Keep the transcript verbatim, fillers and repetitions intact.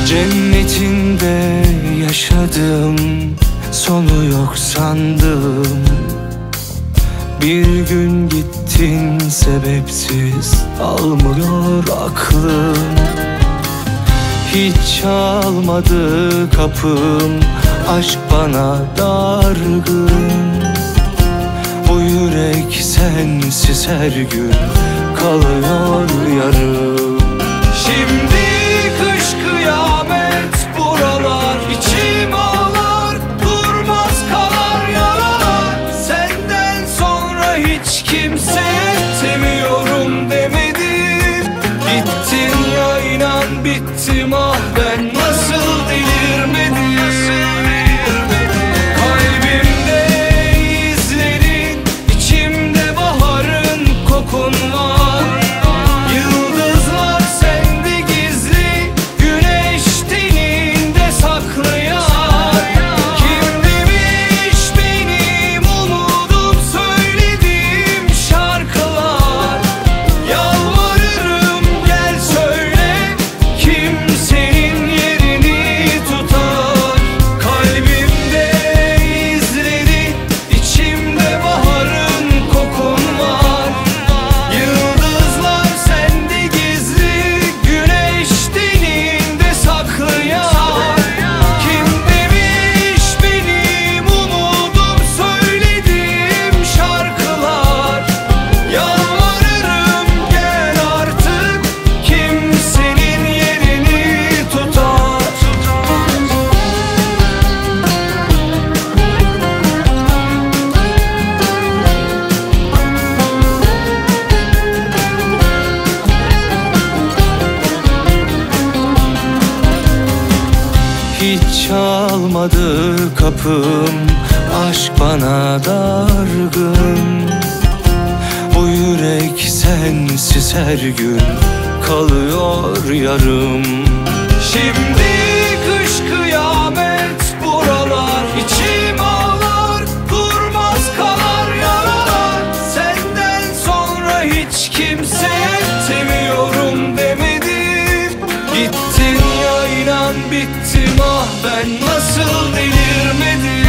Cennetinde yaşadım, sonu yok sandım. Bir gün gittin sebepsiz, almıyor aklım. Hiç çalmadı kapım, aşk bana dargın. Bu yürek sensiz her gün kalıyor yarım. Şimdi kış kıyamet buralar, içim ağlar, durmaz kalar yaralar. Senden sonra hiç kimseye sevmiyorum demedim. Gittin ya, inan bittim, ah ben nasıl delirmedim. Kalbimde izlerin, içimde baharın kokun var. Yıldızlar sende gizli, güneş teninde saklayan. Kim demiş benim umudum, söylediğim şarkılar. Yalvarırım gel söyle, kim senin yerini tutar. Kalbimde izlerin, içimde baharın kokun var. Yıldızlar sende gizli, güneş teninde saklayan. Kim demiş benim umudum, söylediğim şarkılar. Yalvarırım gel artık, kim senin yerini tutar. Hiç çalmadı kapım, aşk bana dargın. Bu yürek sensiz her gün kalıyor yarım. Şimdi kış kıyamet buralar, içim ağlar, durmaz kalar yaralar. Senden sonra hiç kimseye sevmiyorum demedim. Gittin ya, inan bittim, ah ben nasıl delirmedim.